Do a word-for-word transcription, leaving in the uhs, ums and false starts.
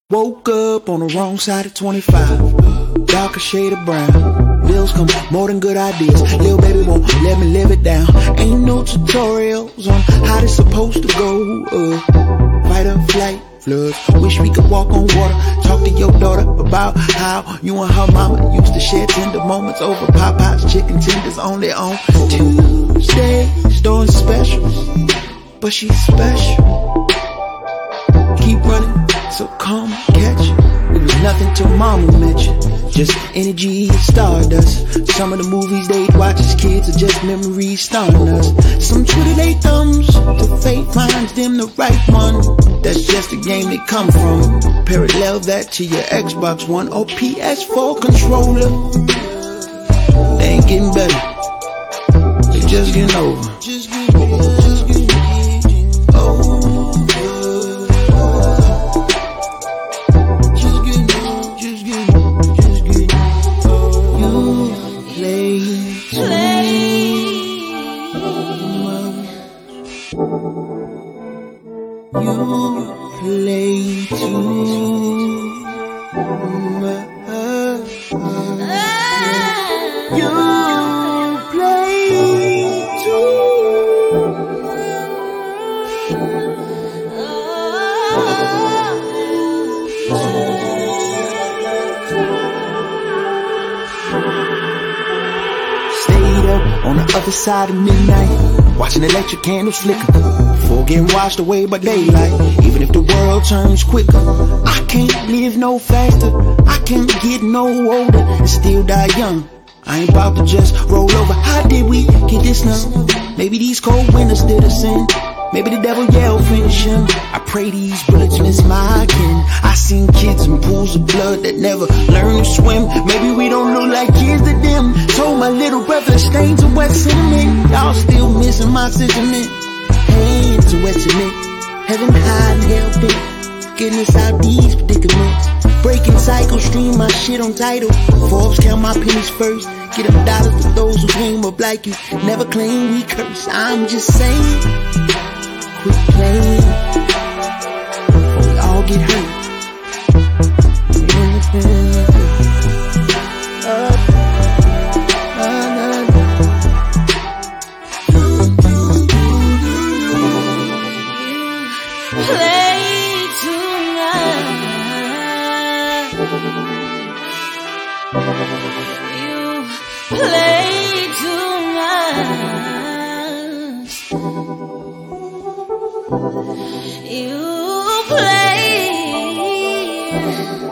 Woke up on the wrong side of twenty-five, darker shade of brown. Bills come more than good ideas. Lil' baby won't let me live it down. Ain't no tutorials on how this supposed to go. Uh, fight or flight, floods. Wish we could walk on water. Talk to your daughter about how you and her mama used to share tender moments over Popeye's chicken tenders only on Tuesdays. Doing specials, but she's special. Keep running, so come catch you. It was nothing till mama met you. Just energy and stardust. Some of the movies they'd watch as kids are just memories starring us. Some twiddle they thumbs till fate finds them the right one. That's just the game they come from. Parallel that to your Xbox One or P S four controller. They ain't getting better, they just getting over. Just getting over. You play too much. You play too Stayed up on the other side of midnight, watching electric candles flicker before getting washed away by daylight. Even if the world turns quicker, I can't live no faster. I can't get no older and still die young. I ain't about to just roll over. How did we get this now? Maybe these cold winters did us in. Maybe the devil, yeah, will finish him. I pray these bullets miss my kin. I seen kids in pools of blood that never learned to swim. Maybe we don't look like kids to them. Told my little brother stains of wet cement. Y'all still missing my sentiment. Hands to wet cement. Heaven high and hell bent. Getting us out these predicaments. Breaking cycles, stream my shit on Tidal. Forbes count my pennies first. Get them dollars to those who came up like you. Never claim we curse. I'm just saying, quit playing before we all get hurt. Uh, uh, uh, Play tonight. You play tonight. You play.